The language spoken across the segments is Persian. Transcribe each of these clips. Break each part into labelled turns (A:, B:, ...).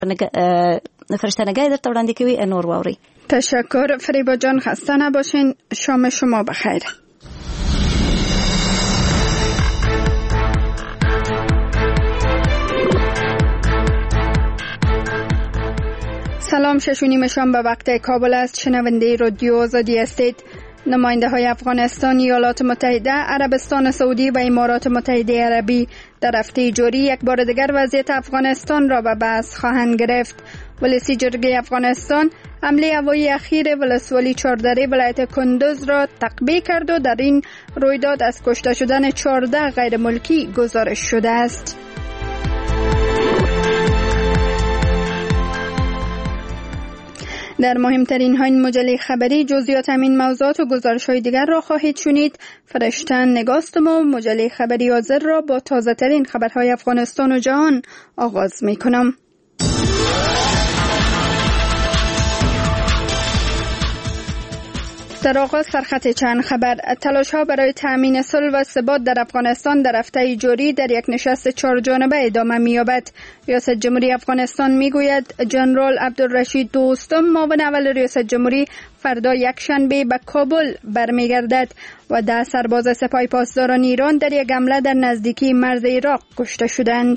A: فرشته نگه در وړاندې کوي. نور واوري.
B: تشکر فریبا جان، خسته نباشین. شام شما بخیر. سلام، 6:30 شام به وقت کابل است. شنونده رادیو آزادی هستید. نماینده های افغانستان، ایالات متحده، عربستان سعودی و امارات متحده عربی در هفته جاری یک بار دیگر وضعیت افغانستان را به بحث خواهند گرفت. ولسی جرگه افغانستان حمله هوایی اخیر ولسوالی چهاردره ولایت کندوز را تقبیح کرد و در این رویداد از کشته شدن 14 غیر ملکی گزارش شده است. در مهمترین های مجله خبری جزئیات همین موضوعات و گزارش های دیگر را خواهید شنید. فرشتن نگاستم و مجله خبری حاضر را با تازه ترین خبرهای افغانستان و جهان آغاز می کنم. در آغاز سرخط چند خبر. تلاش‌ها برای تأمین صلح و ثبات در افغانستان در هفته جاری در یک نشست 4 جانبه ادامه می‌یابد. ریاست جمهوری افغانستان می‌گوید جنرال عبدالرشید دوستم، معاون اول ریاست جمهوری، فردا یکشنبه به کابل برمیگردد و 10 سرباز سپاه پاسداران ایران در یک حمله در نزدیکی مرز عراق کشته شدند.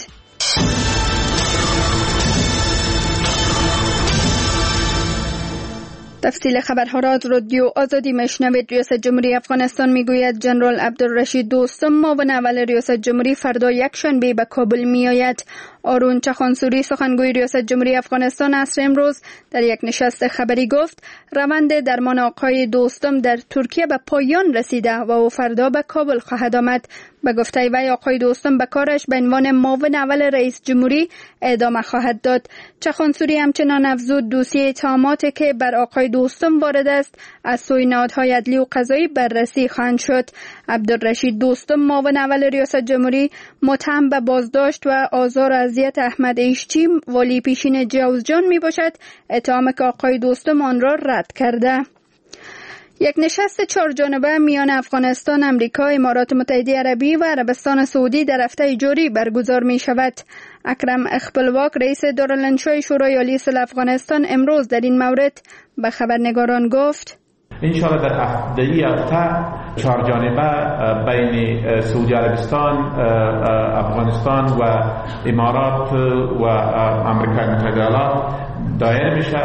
B: تفصیل خبرها را از رادیو آزادی میشنوید. ریاست جمهوری افغانستان میگوید جنرال عبدالرشید دوستم، معاون اول ریاست جمهوری، فردا یکشنبه به کابل میآید. آرون چخانسوری، سخنگوی ریاست جمهوری افغانستان، عصر امروز در یک نشست خبری گفت روند درمان آقای دوستم در ترکیه به پایان رسیده و او فردا به کابل خواهد آمد. به گفته وی آقای دوستم به کارش به عنوان معاون اول رئیس جمهوری ادامه خواهد داد. چخانسوری همچنان افزود دوسیه اتهاماتی که بر آقای دوستم وارد است از سوی نهادهای عدلی و قضایی بررسی خواهد شد. عبدالرشید دوستم، معاون اول ریاست جمهوری، متهم به بازداشت و آزار و اذیت احمد ایشچی، والی پیشین جوزجان می باشد. اتهام که آقای دوستم آن را رد کرده. یک نشست 4 جانبه میان افغانستان، امریکا، امارات متحده عربی و عربستان سعودی در هفته جاری برگزار می شود. اکرم اخپلواک، رئیس دارالانشای شورای عالی صلح افغانستان، امروز در این مورد به خبرنگاران گفت
C: انشاءالله در هفته 4 جانبه بین سعودی عربستان، افغانستان و امارات و امریکای متحده ایالات دایر میشه.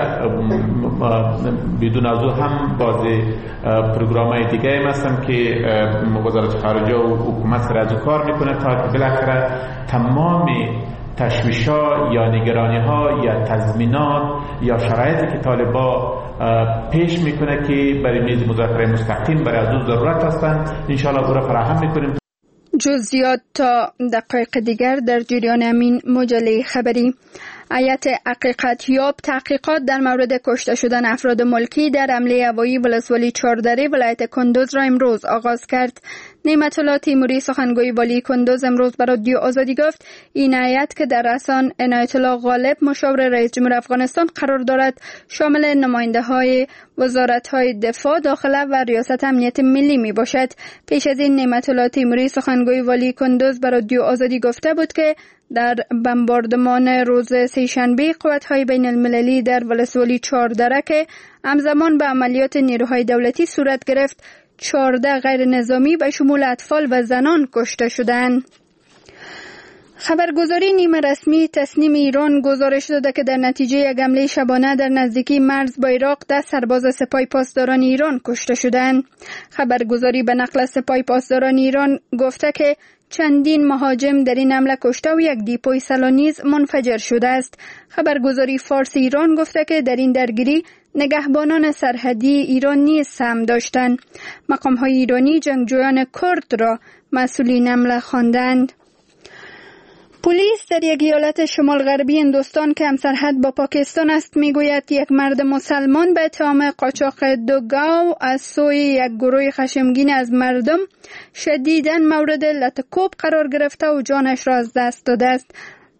C: بدون از او هم بعضی پروگرام‌های دیگه هم هستن که وزارت خارجه و حکومت سر از کار میکنه تا که بالاخره تمام تشویش‌ها یا نگرانی‌ها یا تضمینات یا شرایطی که طالبان پیش میکنه که برای میز مذاکره مستقیم برای از او ضرورت هستند، انشاءالله او را فراهم میکنیم.
B: جزئیات تا دقایق دیگر در جریان امین مجله خبری. هیئت حقیقت یاب تحقیقات در مورد کشته شدن افراد ملکی در حمله هوایی ولسوالی چهاردره ولایت کندوز را امروز آغاز کرد. نعمت الله تیموری، سخنگوی والی کندوز، امروز به رادیو آزادی گفت این هیئت که در رأسان عنایت الله غالب، مشاور رئیس جمهور افغانستان، قرار دارد، شامل نماینده های وزارت های دفاع، داخله و ریاست امنیت ملی می باشد. پیش از این نعمت الله تیموری، سخنگوی والی کندوز، به رادیو آزادی گفته بود که در بمباردمان روز سه‌شنبه قوت‌های بین‌المللی در ولسوالی چهاردره که همزمان به عملیات نیروهای دولتی صورت گرفت، 14 غیر نظامی به شمول اطفال و زنان کشته شدند. خبرگزاری نیمه رسمی تسنیم ایران گزارش داده که در نتیجه یک حمله شبانه در نزدیکی مرز با عراق 10 سرباز سپاه پاسداران ایران کشته شدند. خبرگزاری به نقل از سپاه پاسداران ایران گفته که چندین مهاجم در این حمله کشته و یک دیپوی سلانیز منفجر شده است. خبرگزاری فارس ایران گفته که در این درگیری نگهبانان سرحدی ایران نیز سهم داشتند. مقام‌های ایرانی جنگجویان کرد را مسئولین حمله خواندند. پلیس در یک ایالت شمال غربی هندوستان که همسرحد با پاکستان است میگوید یک مرد مسلمان به اتهام قاچاق دوگاو از سوی یک گروه خشمگین از مردم شدیداً مورد لطکوب قرار گرفته و جانش را از دست داده است.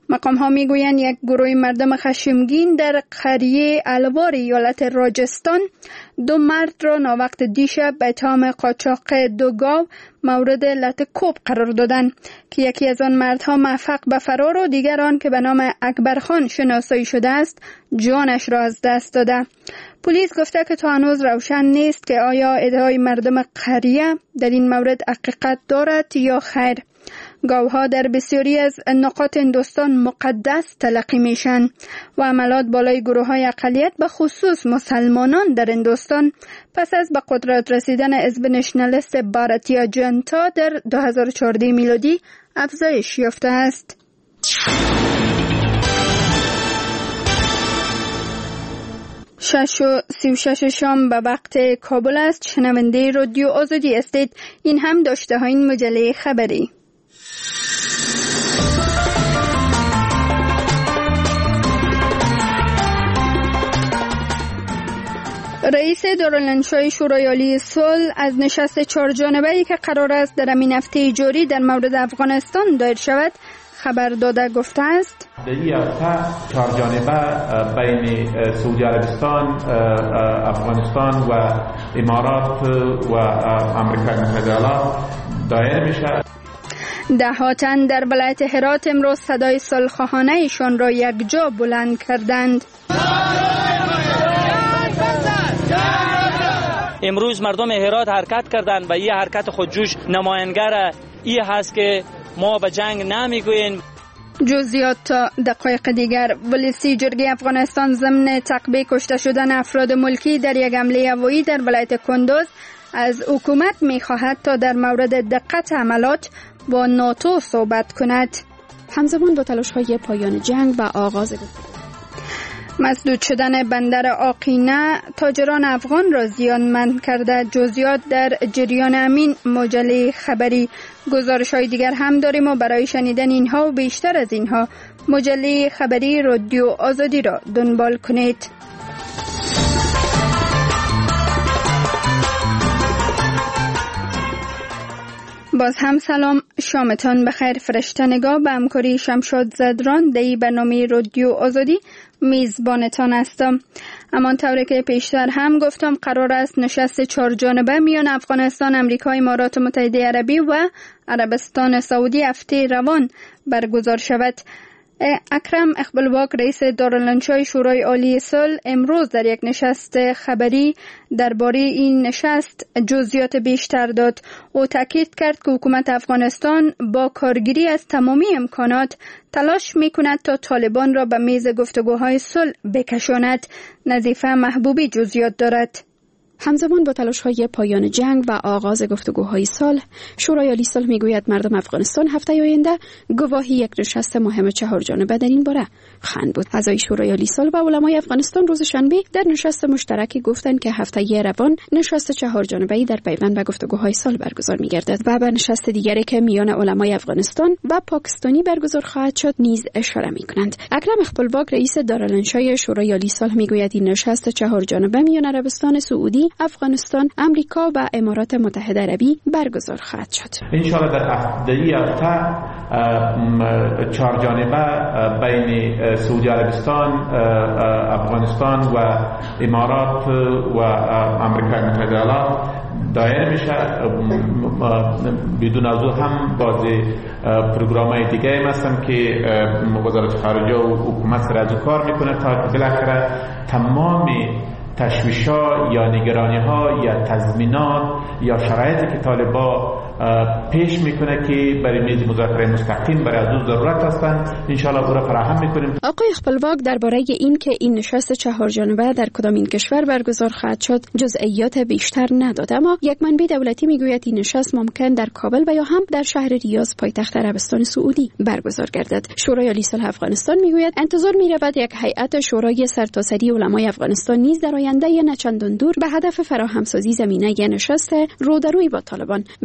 B: مقام‌ها میگویند یک گروه مردم خشمگین در قریه الوار ایالت راجستان 2 مرد را ناوقت دیشب به اتهام قاچاق 2 گاو مورد لطکوب قرار دادند که یکی از آن مردها موفق به فرار و دیگر آن که به نام اکبرخان شناسایی شده است جانش را از دست داده. پلیس گفته که تا هنوز روشن نیست که آیا ادعای مردم قریه در این مورد حقیقت دارد یا خیر. گاوها در بسیاری از نقاط هندوستان مقدس تلقی میشن و حملات بالای گروه‌های اقلیت به خصوص مسلمانان در هندوستان پس از به قدرت رسیدن حزب نشنالیست بھارتیہ جنتا در 2014 میلادی افزایش یافته است. 6:36 شام به وقت کابل است. شنونده رادیو آزادی هستید. این هم داشته های این مجله خبری. رئیس دارالانشای شورای عالی صلح از نشست 4 جانبه‌ای که قرار است در این هفته جاری در مورد افغانستان دایر شود خبر داده گفته است
C: در این هفته 4 جانبه بین سعودی عربستان، افغانستان و امارات و امریکای متحده ایالات دایر میشه.
B: ده‌ها تن در ولایت هرات امروز صدای صلح‌خواهانه ایشان را یکجا بلند کردند.
D: امروز مردم هرات حرکت کردند و این حرکت خودجوش نماینگر این هست که ما به جنگ نمیگوییم.
B: جزئیات تا دقایق دیگر. ولیسی جرگه افغانستان ضمن تعقیب کشته شدن افراد ملکی در یک حمله هوایی در ولایت کندوز از حکومت می‌خواهد تا در مورد دقت عملات با ناتو صحبت کند.
A: همزمان با تلاش‌های پایان جنگ و آغاز
B: مسدود شدن بندر آقینه تاجران افغان را زیانمند کرده. جزئیات در جریان امین مجله خبری. گزارش‌های دیگر هم داریم و برای شنیدن اینها و بیشتر از اینها مجله خبری رادیو آزادی را دنبال کنید. باز هم سلام، شامتان بخیر. فرشته نگاه به همکاری شمشاد زدران در برنامه رادیو آزادی میزبانتان هستم. همان طوری که پیشتر هم گفتم قرار است نشست 4 جانبه میان افغانستان، امریکا، امارات متحده عربی و عربستان سعودی هفته روان برگزار شود. اکرم اقبالواق رئیس دارالانشای شورای عالی صلح امروز در یک نشست خبری درباره این نشست جزئیات بیشتر داد. او تاکید کرد که حکومت افغانستان با کارگیری از تمامی امکانات تلاش می‌کند تا طالبان را به میز گفتگوهای صلح بکشاند. نظیفه محبوبی جزئیات دارد.
A: همزمان با تلاش‌های پایان جنگ و آغاز گفتگوهای صلح، شورای عالی صلح میگوید مردم افغانستان هفته آینده گواهی یک نشست مهم 4 جانبه در این باره خواهند بود. اعضای شورای عالی صلح و علمای افغانستان روز شنبه در نشست مشترکی گفتند که هفته روان نشست 4 جانبه‌ای در پیوند به گفتگوهای صلح برگزار می‌گردد و به نشست دیگری که میان علمای افغانستان و پاکستانی برگزار خواهد شد نیز اشاره می‌کنند. اکرم اقبالواق رئیس دارالانشای شورای عالی صلح میگوید این نشست 4 جانبه میان عربستان سعودی، افغانستان، امریکا و امارات متحده عربی برگزار خواهد شد.
C: ان شاء الله در این هفته 4 جانبه بین سعودی عربستان، افغانستان و امارات و امریکای متحده ایالات دایر میشه. بدون از او هم بعضی پروگرام‌های دیگه هم هستن که وزارت خارجه و حکومت سر کار میکنه تا بالاخره تمام تشویش‌ها یا نگرانی‌ها یا تضمینات یا شرایطی که طالبان پیش میکنه که برای میز مذاکره مستقیم برای از ضرورت هستند ان شاء الله او را فراهم میکنیم.
A: آقای اقبالواق درباره این که این نشست 4 جانبه در کدامین کشور برگزار خواهد شد جزئیات بیشتر نداد، اما یک منبع دولتی میگوید این نشست ممکن در کابل و یا هم در شهر ریاض پایتخت عربستان سعودی برگزار گردد. شورای عالی صلح افغانستان میگوید انتظار میرود یک هیئت شورای سرتاسری علمای افغانستان نیز در آینده نه چندان دور به هدف فراهمسازی زمینه نشست رو در روی با طالبان به قطر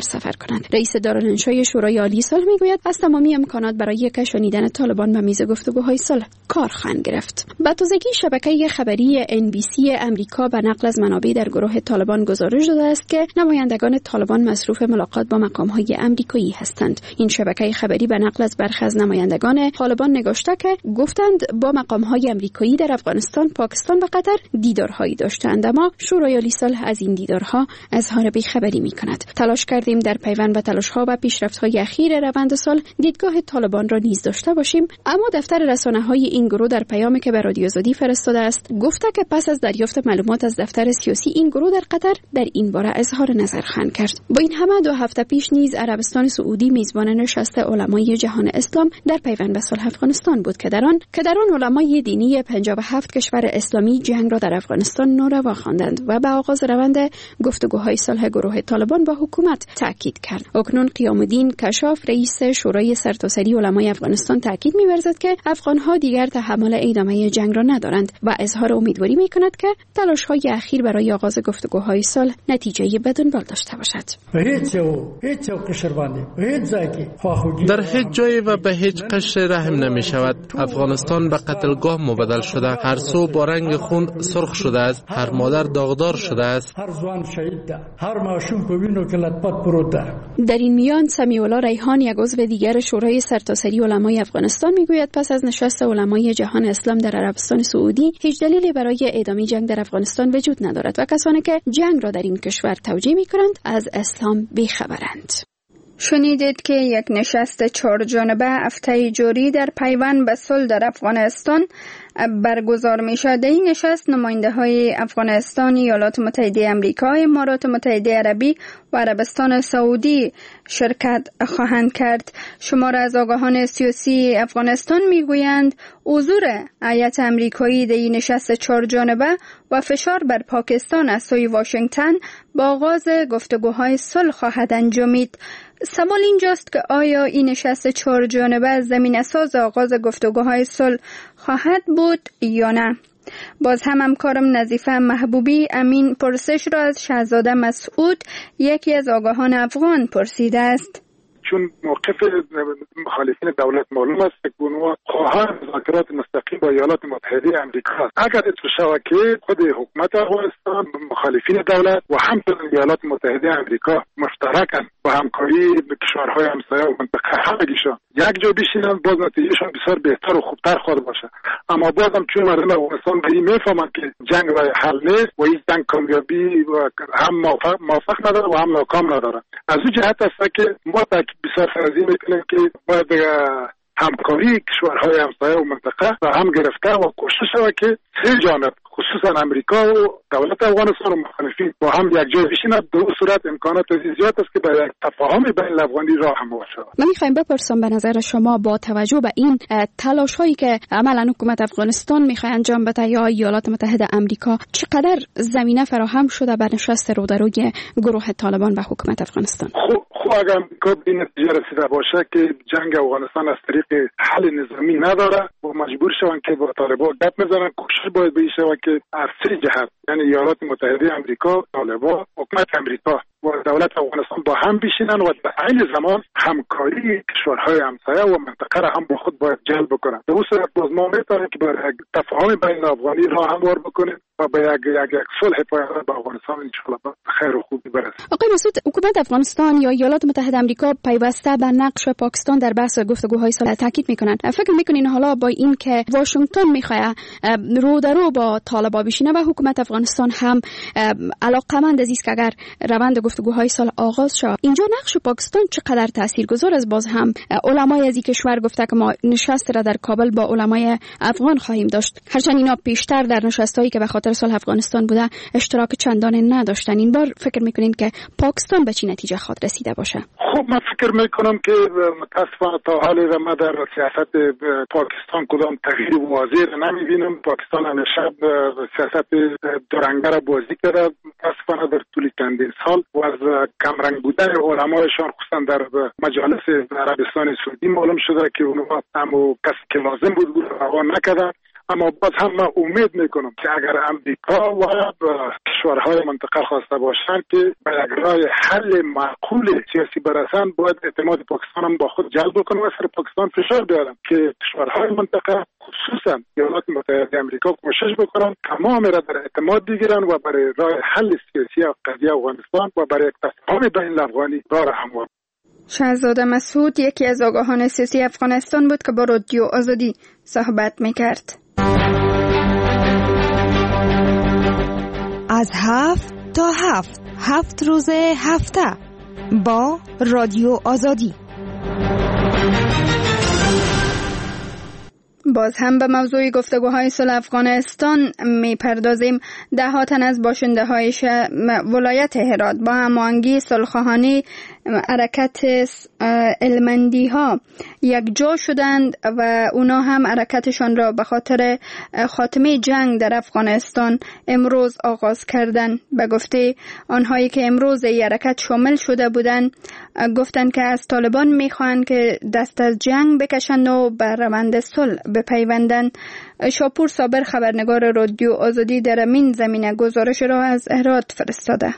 A: سفر کنند. رئیس دارالانشای شورای عالی صلح میگوید از تمامی امکانات برای کشانیدن طالبان به میز گفتگوهای صلح کار خواهند گرفت. به تازگی شبکه خبری NBC امریکا به نقل از منابع در گروه طالبان گزارش داده است که نمایندگان طالبان مصروف ملاقات با مقام‌های آمریکایی هستند. این شبکه خبری به نقل از برخی از نمایندگان طالبان نگاشته که گفتند با مقام‌های آمریکایی در افغانستان، پاکستان و قطر دیدارهایی داشتند، اما شورای عالی صلح از این دیدارها اظهار بی‌خبری می‌کند. تلاش کردیم در پیوند به تلاش‌ها و پیشرفت‌های اخیر روند صلح دیدگاه طالبان را نیز داشته باشیم، اما دفتر رسانه‌های این گروه در پیامی که به رادیو آزادی فرستاده است گفته که پس از دریافت معلومات از دفتر سیاسی این گروه در قطر در این باره اظهار نظر خواهند کرد. با این همه 2 هفته پیش نیز عربستان سعودی میزبان نشست علمای جهان اسلام در پیوند به صلح افغانستان بود که در آن علمای دینی 57 کشور اسلامی جنگ را در افغانستان ناروا خواندند و به آغاز روند گفتگوهای صلح گروه طالبان با حکومت تاکید کرد. اکنون قیام الدین کشاف رئیس شورای سرتاسری علمای افغانستان تاکید می‌ورزد که افغان‌ها دیگر تحمل ادامه جنگ را ندارند و اظهار امیدواری می‌کند که تلاش‌های اخیر برای آغاز گفتگوهای صلح نتیجه بدنبال داشته باشد.
E: در هیچ جای و به هیچ قشر رحم نمی شود. افغانستان به قتلگاه مبدل شده، هر سو با رنگ خون سرخ شده است، هر مادر داغدار شده است.
A: در این میان سمیع الله ریحان، یک عضو دیگر شورای سرتاسری علمای افغانستان میگوید پس از نشست علمای جهان اسلام در عربستان سعودی هیچ دلیلی برای ادامه جنگ در افغانستان وجود ندارد و کسانی که جنگ را در این کشور توجیه می‌کنند از اسلام بی‌خبرند.
B: شنیدید که یک نشست 4 جانبه هفته جاری در پیوند به صلح در افغانستان برگزار می شد. این نشست نماینده های افغانستان، ایالات متحده آمریکا، امارات متحده عربی و عربستان سعودی شرکت خواهند کرد. شمار از آگاهان سیاسی افغانستان می گویند حضور هیئت آمریکایی در این نشست 4 جانبه و فشار بر پاکستان از سوی واشنگتن با آغاز گفتگوهای صلح خواهد انجامید. سوال اینجاست که آیا این نشست 4 جانبه زمینه ساز آغاز گفتگوهای صلح خواهد بود یا نه؟ باز هم همکارم نظیفه محبوبی امین پرسش را از شهزاده مسعود، یکی از آگاهان افغان، پرسیده است.
F: چون موقف مخالفین دولت معلوم است که اونها خواهان مذاکرات مستقیم با ایالات متحده آمریکا است. اگر اتفاق شود که خود حکومت افغانستان، مخالفین دولت و همچنین ایالات متحده آمریکا مشترکاً با همکاری کشورهای همسایه و منطقه همگیشان یک جا بشینند، باز نتیجهشان بسیار بهتر و خوبتر خواهد باشد. اما بازم چون مردم افغانستان به این میفهمند که جنگ راه حل نیست و این جنگ کامیابی هم موفق نداره و هم ناکام نداره. از اون جهت است که ما بسیار فرضی میکنیم که باید همکاری کشورهای همسایه و منطقه و هم گرفته و کوشش شود که 3 جانب خصوصا امریکا و دولت افغانستان و مخالفین با هم یک جای بشینند. در اون صورت امکانات زیاد است که به یک تفاهم بین افغانی راه هوار شود.
A: من میخوایم بپرسم به نظر شما با توجه به این تلاش هایی که عملا حکومت افغانستان میخواد انجام بده یا ایالات متحده آمریکا، چقدر زمینه فراهم شده بر نشست رودروی گروه طالبان و حکومت افغانستان؟
F: خب اگر امریکا به این نتیجه رسیده باشه که جنگ افغانستان از طریق حل نظامی نداره و مجبور شوند که با طالبان گپ بزنن، کوشش باید بشه که از 3 جهت، یعنی ایالات متحده آمریکا، طالبان، حکومت امریکا و دولت افغانستان با هم بشینن و در عین زمان همکاری کشورهای همسایه و منطقه را هم با خود باید جلب بکنن. در اون صورت باز ما میتونیم که برای تفاهم بین افغانی راه هموار بکنیم و به یک صلح پایدار با افغانستان ان شاء الله خیر و خوبی برسیم.
A: آقای مسعود، حکومت افغانستان یا ایالات متحده آمریکا پیوسته بر نقش پاکستان در بحث گفتگوهای صلح تاکید میکنند. فکر میکنین حالا با این که واشنگتن میخواد رو در رو با طالبان بشینه و حکومت افغانستان هم علاقمند است که اگر روند گفتگوهای صلح آغاز شد، اینجا نقش پاکستان چقدر تاثیرگذار است؟ باز هم علمای از این کشور گفته که ما نشست را در کابل با علمای افغان خواهیم داشت، هرچند اینا پیشتر در نشستایی که به خاطر صلح افغانستان بوده اشتراک چندانی نداشتن. این بار فکر میکنین که پاکستان به چی نتیجه خواهد رسیده باشه؟
F: خب من فکر میکنم که متاسفانه تا حال ما در سیاست پاکستان کدام تغییر واضح نمیبینم. پاکستان همیشه سیاست دورنگه را بازی کرده متاسفانه در طول چندین سال و از کمرنگ بودن علمایشان خصوصا در مجالس عربستان سعودی معلوم شده که اونها هم کسی که لازم بود رها نکردن اما باز هم من امید میکنم که اگر امریکا و کشورهای منطقه خواسته باشند که به یک راه حل معقول سیاسی برسند، باید اعتماد پاکستان هم با خود جلب بکنه و سر پاکستان فشار بیارن که کشورهای منطقه خصوصا ایالات متحده آمریکا کوشش بکنن تمام را در اعتماد بگیرن و برای راه حل سیاسی قضیه افغانستان و برای تفاهم بین الافغانی راه هموار.
B: شهزاده مسعود یکی از آگاهان سیاسی افغانستان بود که با رادیو آزادی صحبت میکرد.
G: از 7 تا 7 روز هفته با رادیو آزادی.
B: باز هم به موضوع گفتگوهای صلح افغانستان میپردازیم. 10 تن از باشنده های ولایت هرات با هماهنگی صلح‌خواهانه حرکت هلمندی ها یک جا شدند و اونا هم حرکتشان را به خاطر خاتمه جنگ در افغانستان امروز آغاز کردند. به گفته آنهایی که امروز این حرکت شامل شده بودند، گفتند که از طالبان میخواهند که دست از جنگ بکشند و به روند صلح بپیوندند. شاپور صابر خبرنگار رادیو آزادی در این زمینه گزارش را از هرات فرستاده.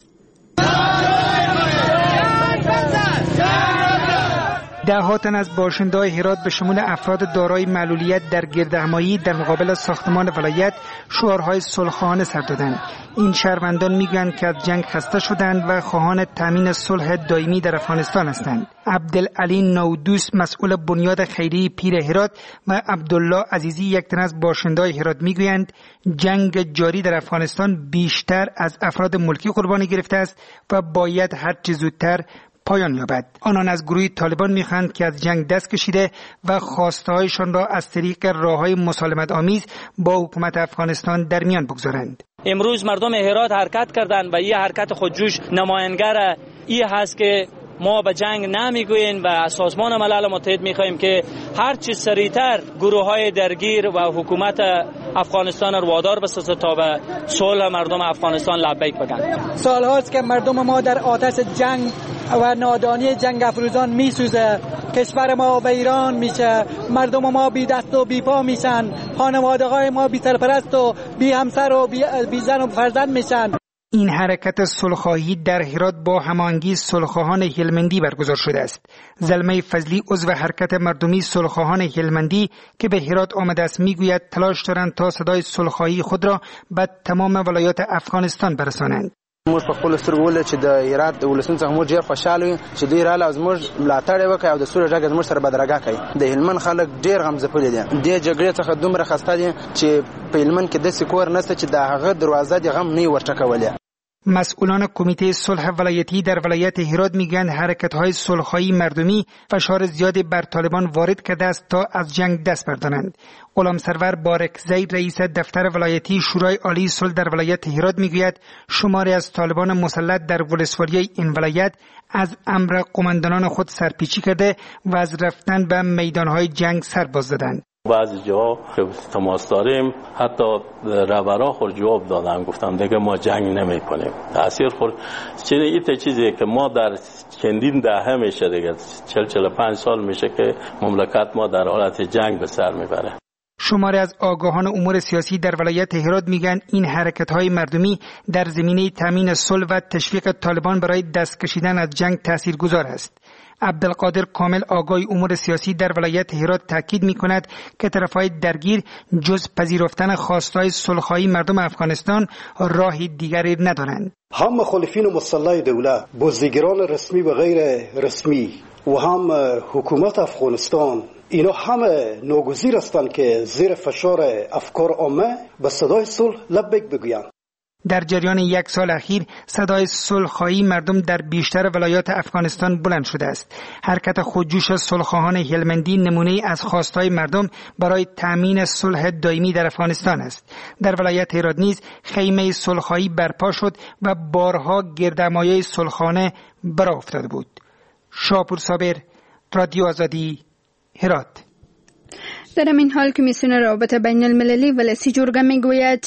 H: 10 تن از باشنده‌های هرات به شمول افراد دارای معلولیت در گردهمایی در مقابل ساختمان ولایت شعارهای صلح‌خواهانه سر دادند. این شهروندان میگویند که از جنگ خسته شدند و خواهان تامین صلح دائمی در افغانستان هستند. عبدالعلی نودوس مسئول بنیاد خیریه پیر هرات و عبدالله عزیزی یک تن از باشنده‌های هرات میگویند جنگ جاری در افغانستان بیشتر از افراد ملکی قربانی گرفته است و باید هر چه زودتر پایان یابد. آنان از گروه طالبان میخواهند که از جنگ دست کشیده و خواسته‌هایشان را از طریق راه‌های مسالمت آمیز با حکومت افغانستان در میان بگذارند.
D: امروز مردم هرات حرکت کردند و این حرکت خودجوش نماینگر این هست که ما به جنگ نمیگوییم و سازمان ملل متحد میخواهیم که هر چی سریعتر گروه‌های درگیر و حکومت افغانستان رو وادار بسازه تا به صلح مردم افغانستان لبیک بگن.
I: سال‌هاست که مردم ما در آتش جنگ و نادانی جنگ افروزان میسوزه. کشور ما به ایران میشه، مردم ما بی دست و بی پا میشن، خانواده‌های ما بی سرپرست و بی همسر و بی زن و فرزند میشن.
H: این حرکت صلح‌خواهی در هرات با هماهنگی صلح‌خواهان هلمندی برگزار شده است. زلمه فضلی عضو حرکت مردمی صلح‌خواهان هلمندی که به هرات آمده است میگوید تلاش دارند تا صدای صلح‌خواهی خود را به تمام ولایات افغانستان برسانند.
J: موږ په خپل سترګو ولې چې د هرات د ولسمون څخه موږ ډېر خوشاله یو چې دوی رااله او زموږ ملاتړ یې وکړ او د سولې غږ زموږ سره بدرګه کوي. د هلمند خلک ډېر غمځپلي دي. دې جګړې څخه دومره خسته دي چې په هلمند کې داسې کور نشته چې د هغه دروازه د غم نه ورټکولې.
H: مسئولان کمیته صلح ولایتی در ولایت هرات میگن حرکت‌های صلح‌خواهی مردمی فشار زیادی بر طالبان وارد کرده است تا از جنگ دست بردارند. غلام سرور بارکزی رئیس دفتر ولایتی شورای عالی صلح در ولایت هرات میگوید شماری از طالبان مسلط در ولسوالی این ولایت از امر قماندانان خود سرپیچی کرده و از رفتن به میدان‌های جنگ سر باز زدند.
K: بعضی جاها که تماس داریم حتی رهبران خود جواب دادن، گفتم دیگه ما جنگ نمی کنیم. تأثیر خود این چیزیه که ما در چندین دهه میشه دیگه 40-45 سال میشه که مملکت ما در حالت جنگ به سر میبره.
H: شماری از آگاهان امور سیاسی در ولایت هرات میگن این حرکت‌های مردمی در زمینه تامین صلح و تشویق طالبان برای دست کشیدن از جنگ تاثیرگذار است. عبدالقادر کامل آگاه امور سیاسی در ولایت هرات تاکید می‌کند که طرف‌های درگیر جز پذیرفتن خواستهای صلح‌خواهی مردم افغانستان راه دیگری ندارند.
L: هم مخالفین مسلح دولت، بازیگران رسمی و غیر رسمی و هم حکومت افغانستان اینا همه ناگزیر هستند که زیر فشار افکار عامه به صدای صلح لبیک بگویند.
H: در جریان یک سال اخیر صدای صلح‌خواهی مردم در بیشتر ولایات افغانستان بلند شده است. حرکت خودجوش صلح‌خواهان هلمندی نمونه از خواستهای مردم برای تامین صلح دائمی در افغانستان است. در ولایت هرات نیز خیمه صلح‌خواهی برپا شد و بارها گردهمایی صلح‌خانه برآ افتاده بود. شاپور صابر، رادیو آزادی، هرات.
B: در این حال کمیسیون روابط بین المللی ولسی جرگه میگوید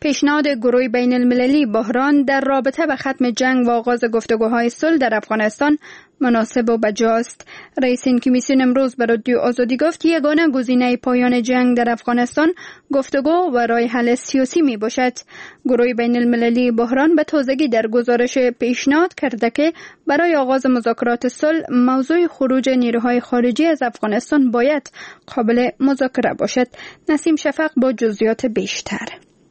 B: پیشنهاد گروه بین المللی بحران در رابطه به ختم جنگ و آغاز گفتگوهای صلح در افغانستان مناسب و بجاست. رئیس این کمیسیون امروز به رادیو آزادی گفت یگانه گزینه پایان جنگ در افغانستان گفتگو و راه حل سیاسی می باشد. گروه بین المللی بحران به تازگی در گزارش پیشنهاد کرده که برای آغاز مذاکرات صلح موضوع خروج نیروهای خارجی از افغانستان باید قابل مذاکره باشد. نسیم شفق با جزئیات بیشتر.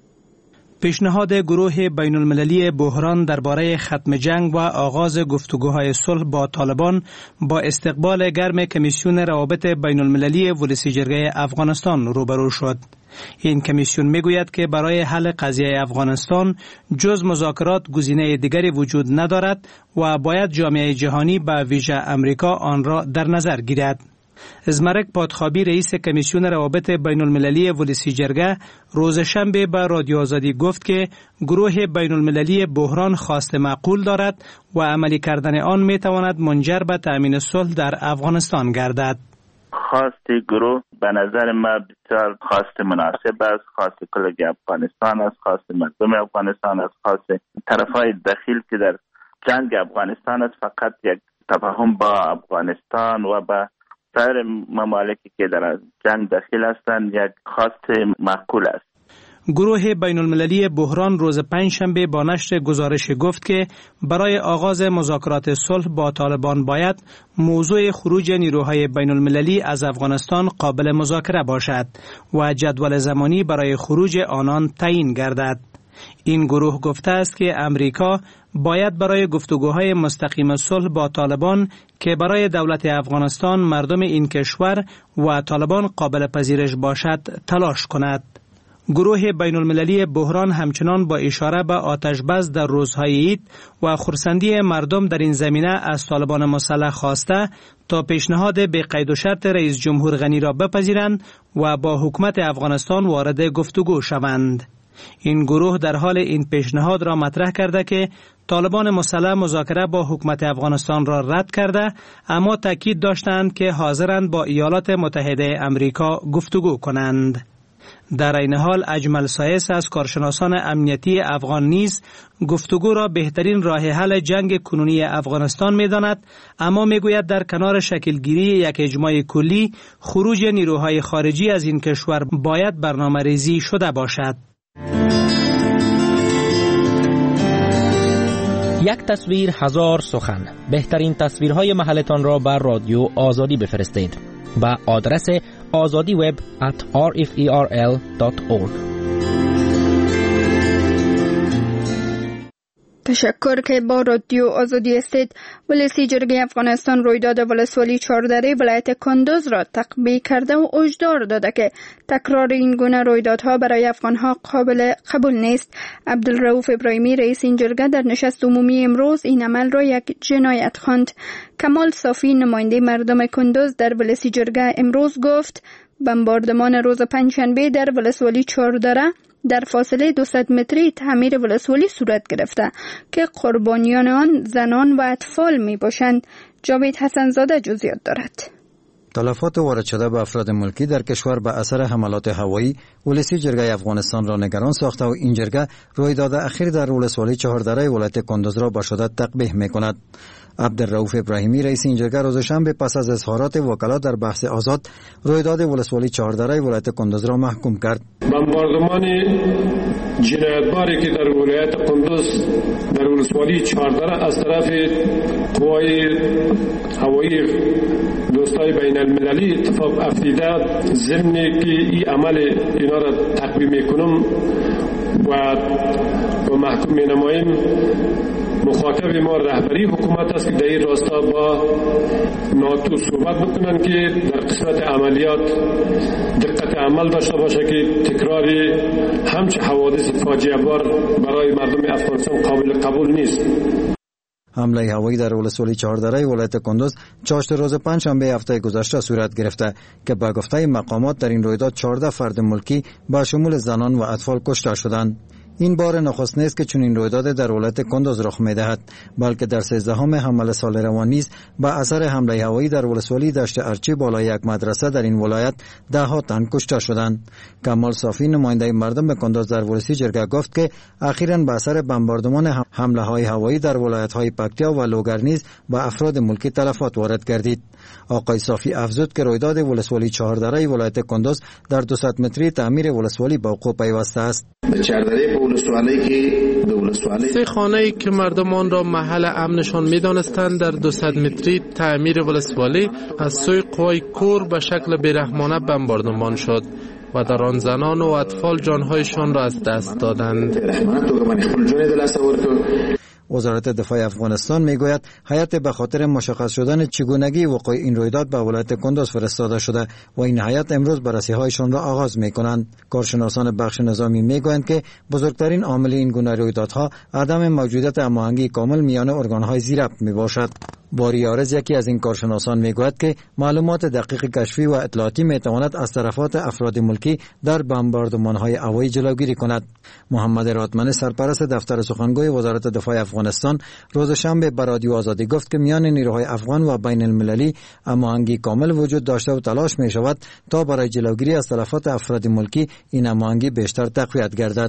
M: پیشنهاد گروه بین المللی بحران درباره ختم جنگ و آغاز گفتگوهای صلح با طالبان با استقبال گرم کمیسیون روابط بین المللی ولسی جرگه افغانستان روبرو شد. این کمیسیون میگوید که برای حل قضیه افغانستان جز مذاکرات گزینه دیگری وجود ندارد و باید جامعه جهانی به ویژه امریکا آن را در نظر گیرد. ازمرک پادخابی رئیس کمیسیون روابط بین المللی ولسی جرگه روز شنبه به رادیو آزادی گفت که گروه بین المللی بحران خواست معقول دارد و عملی کردن آن می تواند منجر به تأمین صلح در افغانستان گردد.
N: خواست گروه به نظر ما بسیار خواست مناسب است، خواست کل افغانستان است، خواست مردم افغانستان است، خواست طرفای داخل که در جنگ افغانستان است. فقط یک تفاهم با افغانستان و با سایر ممالکی که در جنگ داخل هستند یک خواست معقول است.
M: گروه بین المللی بحران روز پنجشنبه با نشر گزارش گفت که برای آغاز مذاکرات صلح با طالبان باید موضوع خروج نیروهای بین المللی از افغانستان قابل مذاکره باشد و جدول زمانی برای خروج آنان تعیین گردد. این گروه گفته است که امریکا باید برای گفتگوهای مستقیم صلح با طالبان که برای دولت افغانستان، مردم این کشور و طالبان قابل پذیرش باشد تلاش کند. گروه بین المللی بحران همچنان با اشاره به آتش‌بس در روزهای عید و خرسندی مردم در این زمینه از طالبان مسلح خواسته تا پیشنهاد به قید و شرط رئیس جمهور غنی را بپذیرند و با حکومت افغانستان وارد گفتگو شوند. این گروه در حال این پیشنهاد را مطرح کرده که طالبان مسلح مذاکره با حکومت افغانستان را رد کرده، اما تاکید داشتند که حاضرند با ایالات متحده امریکا گفتگو کنند. در این حال اجمل سایس از کارشناسان امنیتی افغان نیز گفتگو را بهترین راه حل جنگ کنونی افغانستان می‌داند، اما میگوید در کنار شکلگیری یک اجماع کلی خروج نیروهای خارجی از این کشور باید برنامه‌ریزی شده باشد.
O: یک تصویر هزار سخن. بهترین تصویرهای محلتان را بر رادیو آزادی بفرستید با آدرس azadiweb@rferl.org.
B: تشکر که با رادیو آزادی هستید. ولسی جرگه افغانستان رویداد ولسوالی چهاردره ولایت کندوز را تقبیح کرده و هشدار داده که تکرار این گونه رویدادها برای افغانها قابل قبول نیست. عبدالرؤوف ابراهیمی رئیس این جرگه در نشست عمومی امروز این عمل را یک جنایت خواند. کمال صافی نماینده مردم کندوز در ولسی جرگه امروز گفت بمباردمان روز پنجشنبه در ولسوالی چهاردره در فاصله 200 متری تعمیر ولسوالی صورت گرفته که قربانیان آن زنان و اطفال می باشند. جاوید حسنزاده جزئیات دارد.
P: تلفات وارد شده به افراد ملکی در کشور به اثر حملات هوایی ولسی جرگه افغانستان را نگران ساخته و این جرگه رویداد اخیر در ولسوالی چهاردره ولایت کندوز را به شدت تقبیح می‌کند. عبدالرؤوف ابراهیمی رئیس این جرگه روز شنبه پس از اظهارات وکلا در بحث آزاد رویداد ولسوالی چهاردره ولایت کندوز را محکوم کرد.
Q: بمباردمان جنایتباری که در ولایت کندوز در ولسوالی چهاردره از طرف قوای هوایی دوستای بین المللی اتفاق افتیده، ضمن که این عمل اینا را تقبیح میکنم و محکوم نماییم. مخاطب ما رهبری حکومت است که در این راستا با ناتو صحبت بکنن که در قسمت عملیات دقت عمل داشته باشه که تکرار همچه حوادث فاجعه بار برای مردم افغانستان قابل قبول نیست.
P: حمله هوایی در ولسوالی چهاردره ولایت کندوز چاشت روز پنجشنبه هفته گذشته صورت گرفته که با گفته مقامات در این رویداد 14 فرد ملکی با شمول زنان و اطفال کشته شدند. این بار نخست نیست که چنین رویداد در ولایت کندوز رخ می‌دهد، بلکه در 13 حمل سال روان نیز به اثر حمله هوایی در ولسوالی دشت ارچی بالای یک مدرسه در این ولایت 10 تن کشته شدند. کمال صافی نماینده مردم به کندوز در ولسی جرگه گفت که اخیراً به اثر بمباردمان حمله های هوایی در ولایت های پکتیا و لوگر نیز به افراد ملکی تلفات وارد گردید. آقای صافی افزود که رویداد ولسوالی چهاردره ولایت کندوز در 200 متری تعمیر ولسوالی با وقوع پیوسته است.
E: سه خانه‌ای که مردمان را محل امنشان می‌دانستند در 200 متری تعمیر ولسوالی از سوی قوای کور به شکل بیرحمانه بمباردمان شد و در آن زنان و اطفال جانهایشان را از دست دادند.
P: وزارت دفاع افغانستان میگوید هیئت به خاطر مشخص شدن چگونگی وقوع این رویداد به ولایت کندوز فرستاده شده و این هیئت امروز بررسی‌هایشان را آغاز می‌کنند. کارشناسان بخش نظامی میگویند که بزرگترین عامل این گونه رویدادها عدم موجودیت هماهنگی کامل میان ارگان‌های زیربط میباشد. باری آرز یکی از این کارشناسان میگوید که معلومات دقیق کشفی و اطلاعاتی میتواند از طرفات افراد ملکی در بمباردمان‌های هوایی جلوگیری کند. محمد راتمنی سرپرست دفتر سخنگوی وزارت دفاع افغانستان روز شنبه به رادیو آزادی گفت که میان نیروهای افغان و بین المللی هماهنگی کامل وجود داشته و تلاش می شود تا برای جلوگیری از تلفات افراد ملکی این هماهنگی بیشتر تقویت گردد.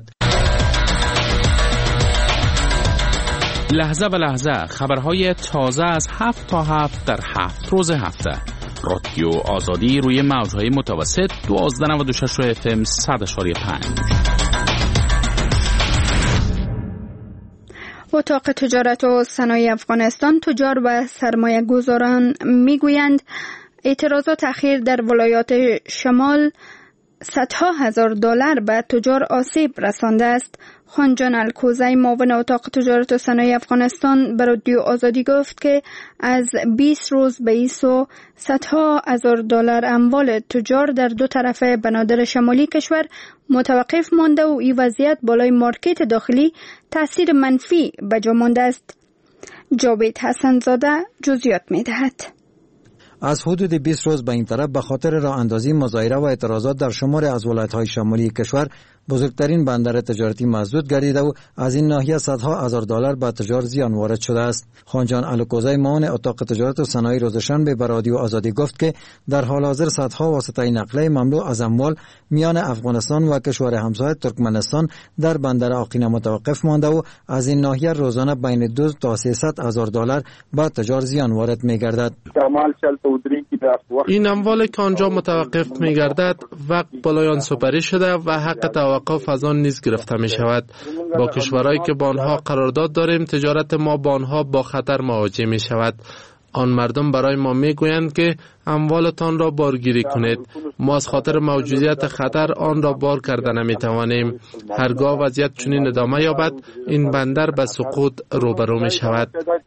R: لحظه به لحظه خبرهای تازه از 7 تا 7 در 7 روز هفته. رادیو آزادی روی موجهای متوسط 1296 FM 100.5.
B: اتاق تجارت و صنایع افغانستان تجار و سرمایه گذاران میگویند اعتراضات اخیر در ولایات شمال صدها هزار دلار به تجار آسیب رسانده است. خانجان الکوزی معاون اتاق تجارت و صنایع افغانستان به رادیو آزادی گفت که از 20 روز به این سو صدها هزار دلار اموال تجار در دو طرف بنادر شمالی کشور متوقف مانده و این وضعیت بالای مارکت داخلی تاثیر منفی به جا مانده است. جاوید حسن زاده جزئیات می‌دهد.
P: از حدود 20 روز به این طرف به خاطر راه اندازی مظاهره و اعتراضات در شمار از ولایت‌های شمالی کشور بزرگترین بندر تجارتی مسدود گردیده و از این ناحیه صدها هزار دلار به تجار زیان وارد شده است. خانجان الکوزی معاون اتاق تجارت و صنایع روز شنبه به رادیو آزادی گفت که در حال حاضر صدها واسطه نقلیه مملو از اموال میان افغانستان و کشور همسایه ترکمنستان در بندر آقینه متوقف مانده و از این ناحیه روزانه بین 2 تا 300 هزار دلار به تجار زیان وارد می‌گردد.
E: این اموال که آنجا متوقف می‌گردد وقت بالای آن سپری شده و حق توقف از آن نیز گرفته می شود. با کشورهایی که با آنها قرارداد داریم تجارت ما با آنها با خطر مواجه می شود. آن مردم برای ما می گویند که اموالتان را بارگیری کنید. ما از خاطر موجودیت خطر آن را بار کرده نمی توانیم. هرگاه وضعیت چنین ادامه یابد این بندر به سقوط روبرو می شود.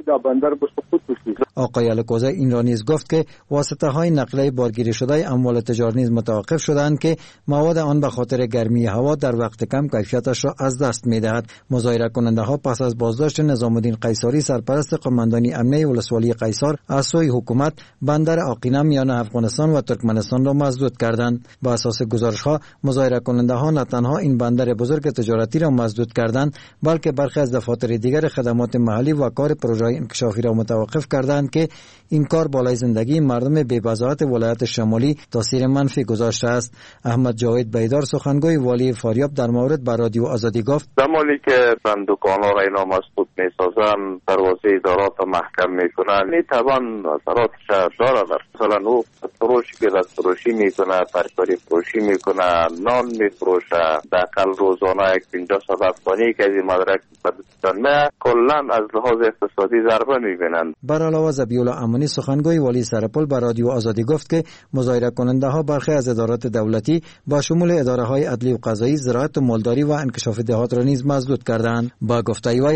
P: آقای الکوزی این را نیز گفت که واسطه های نقلیه بارگیری شده اموال تجار نیز متوقف شدند که مواد آن به خاطر گرمی هوا در وقت کم کیفیتش را از دست می دهد. مظاهره کننده ها پس از بازداشت نظام الدین قیصری سرپرست قماندانی امنیه ولسوالی قیصر از سوی حکومت بندر آقینه میان افغانستان و ترکمنستان را مسدود کردند. با اساس گزارش ها مظاهره کننده ها نه تنها این بندر بزرگ تجارتی را مسدود کردند بلکه برخی از دفاتر دیگر خدمات محلی و کار پروژه انکشافی را متوقف کردند که این کار بالای زندگی مردم بی‌بضاعت ولایت شمالی تاثیر منفی گذاشته است. احمد جاوید بیدار سخنگوی والی فاریاب در مورد به رادیو آزادی گفت
S: زمانی که دکان‌ها را اینا مسدود می‌سازند دروازه ادارات را محکم می‌کنند این طبعا اثراتش دارد. مثلا او فروشی که دست فروشی می‌کنه ترکاری فروشی می‌کنه نان می‌فروشه دقیقاً روزانه 50 افغانی که از این مدرک بدستان کلاً از لحاظ اقتصادی ضربه می‌بینند.
P: بر علاوه ذبیح‌الله امانی سخنگوی والی سرپل به رادیو آزادی گفت که مظاهره کننده ها برخی از ادارات دولتی با شمول اداره های عدلی و قضایی زراعت و مالداری و انکشاف دهات را نیز مسدود کردند. با گفته وی هرگاه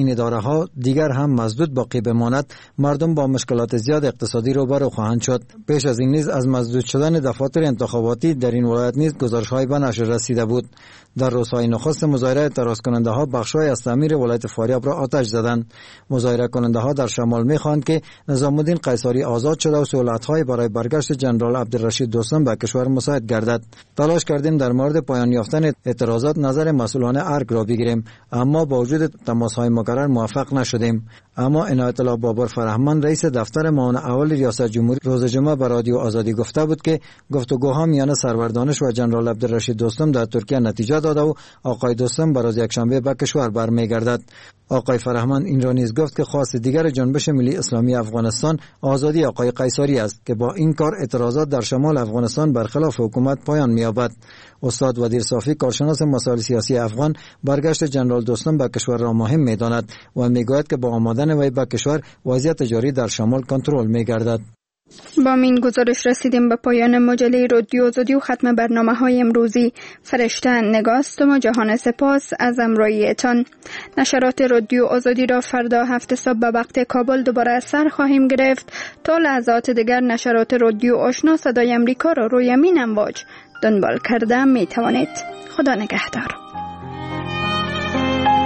P: این اداره ها دیگر هم مسدود باقی بماند، مردم با مشکلات زیاد اقتصادی روبرو خواهند شد. پیش از این نیز از مسدود شدن دفاتر انتخاباتی در این ولایت نیز گزارش‌های به نشر رسیده بود. در روزهای نخست مظاهره اعتراض کننده ها بخش‌های از تعمیر ولایت فاریاب را آتش زدند. مظاهره کننده ها در شمال می‌خواهند که نظام الدین قیصری آزاد شده و سهولت‌های برای برگشت جنرال عبدالرشید دوستم به کشور مساعد گردد. تلاش کردیم در مورد پایان یافتن اعتراضات نظر مسئولان ارگ را بگیریم، اما با وجود تماس‌های مکرر موفق نشدیم. اما عنایت الله بابر فرهمند رئیس دفتر معاون اول ریاست جمهوری روز جمعه به رادیو آزادی گفته بود که گفتگوها میان سرور دانش و جنرال عبدالرشید دوستم در ترکیه نتیجه داده و آقای دوستم بر روز یکشنبه به کشور برمیگردد. آقای فرهمند این را نیز گفت که خواست دیگر جنبش ملی اسلامی افغانستان آزادی آقای قیصری است که با این کار اعتراضات در شمال افغانستان برخلاف حکومت پایان می‌یابد. استاد ودیر صافی کارشناس مسائل سیاسی افغان برگشت جنرال دوستم به کشور را مهم می‌داند و می‌گوید که با آمدن وی به کشور وضعیت جاری در شمال کنترل می‌گردد.
B: با این گزارش رسیدیم به پایان مجله رادیو آزادی و ختم برنامه‌های امروزی. فرشته نگاست و جهان سپاس از همراهیتان. نشرات رادیو آزادی را فردا 7 صبح به وقت کابل دوباره سر خواهیم گرفت. تا لحظات دیگر نشرات رادیو آشنا صدای امریکا را روی این امواج دنبال کرده می توانید. خدا نگهدار.